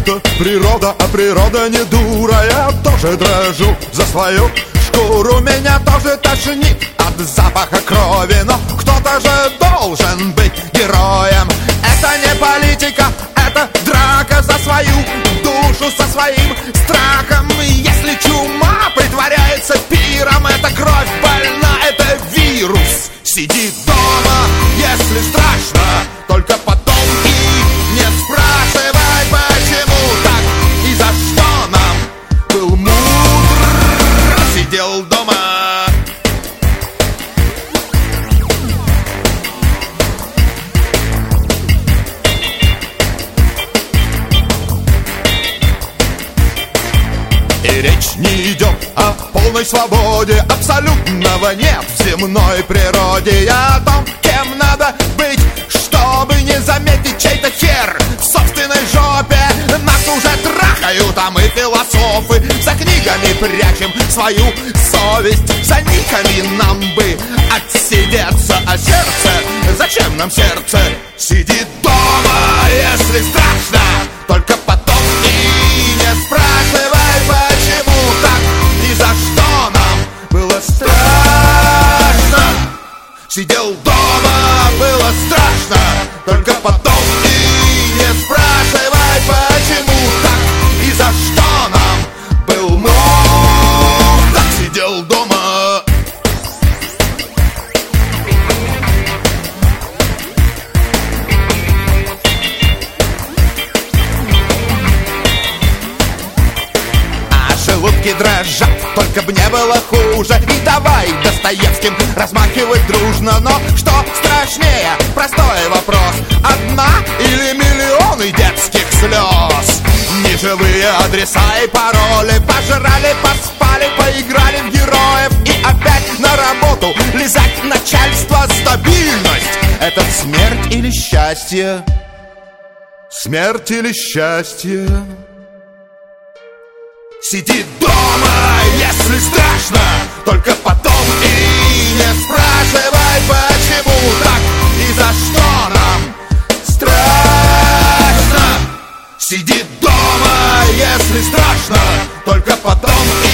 Это природа, а природа не дура. Я тоже дрожу за свою шкуру. Меня тоже тошнит от запаха крови, но кто-то же должен быть героем. Это не политика, это драка за свою душу, со своим страхом. И если чума притворяется пиром, это кровь больна, это вирус. Сиди дома, если страшно, только потом и не спрашивай, почему так и за что нам. Был мудр, сидел дома. И речь не идет о полной свободе, абсолютного нет в земной природе. И о том, кем надо быть, чтобы не заметить чей-то хер в собственной жопе. Нас уже трахают, а мы философы. За книгами прячем свою совесть, за никами нам бы отсидеться. А сердце, зачем нам сердце? Сиди дома, если страшно, только потом и не спрашивай, почему так и за что нам было страшно. Сидел дома, было страшно, только потом и не спрашивай, почему так и за что нам был мог. Так сидел дома. Желудки дрожат, только б не было хуже. И давай Достоевским размахивать дружно. Но что страшнее? Простой вопрос. Одна или миллионы детских слез? Неживые адреса и пароли. Пожрали, поспали, поиграли в героев. И опять на работу лизать начальство. Стабильность — это смерть или счастье? Смерть или счастье? Сиди дома, если страшно, только потом и не спрашивай, почему так и за что нам страшно. Сиди дома, если страшно, только потом